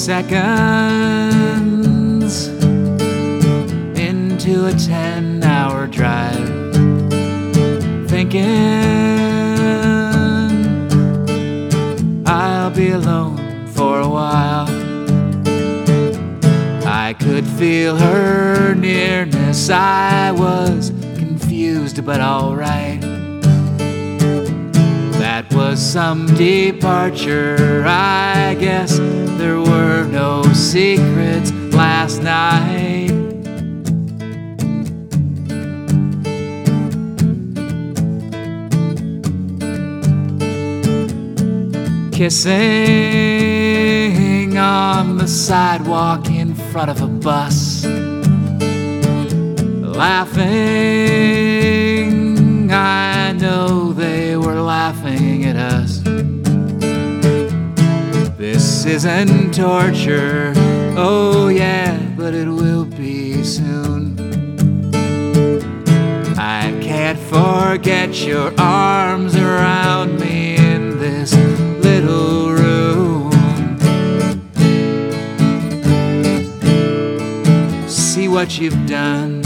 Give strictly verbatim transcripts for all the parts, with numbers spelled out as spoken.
Seconds into a ten-hour drive, thinking I'll be alone for a while. I could feel her nearness. I was confused but alright. That was some departure. I guess there were no secrets last night. Kissing on the sidewalk in front of a bus, laughing, I know they were laughing at us. This isn't torture, oh yeah, but it will be soon. I can't forget your arms around me in this little room. See what you've done.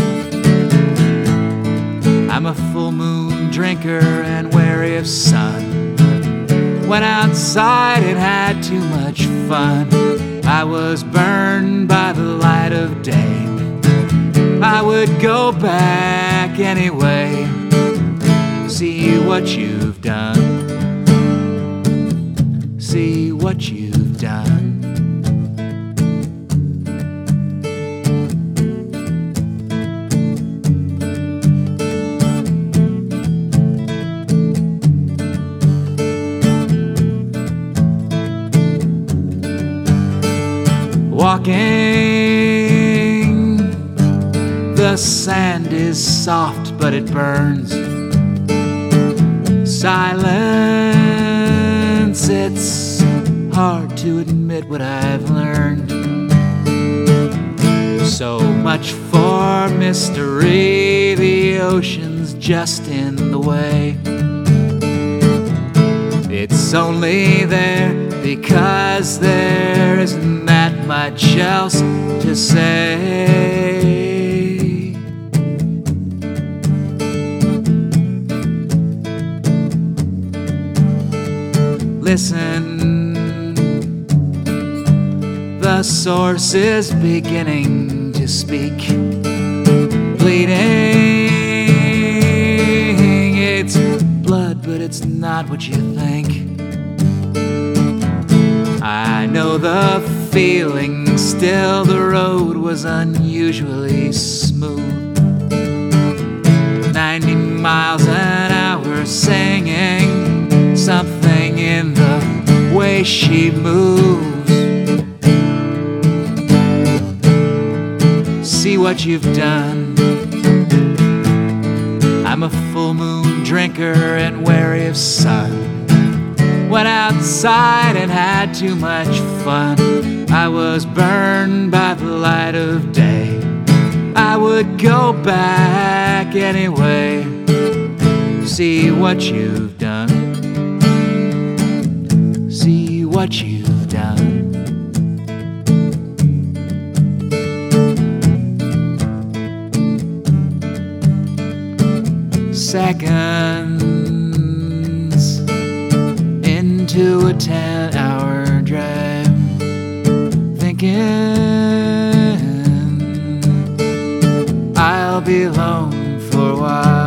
I'm a full moon drinker and wary of sun. Went outside and had too much fun. I was burned by the light of day. I would go back anyway. See what you've done. See what you've done. Walking, the sand is soft but it burns. Silence, it's hard to admit what I've learned. So much for mystery, the ocean's just in the way. It's only there because there isn't that much else to say. Listen, the source is beginning to speak. Bleeding, it's blood, but it's not what you think. I know the feeling, still the road was unusually smooth. Ninety miles an hour, singing something in the way she moves. See what you've done. I'm a full moon drinker and wary of sun. Went outside and had too much fun. I was burned by the light of day. I would go back anyway. See what you've done. See what you've done. Seconds into a ten-hour drive, thinking I'll be alone for a while.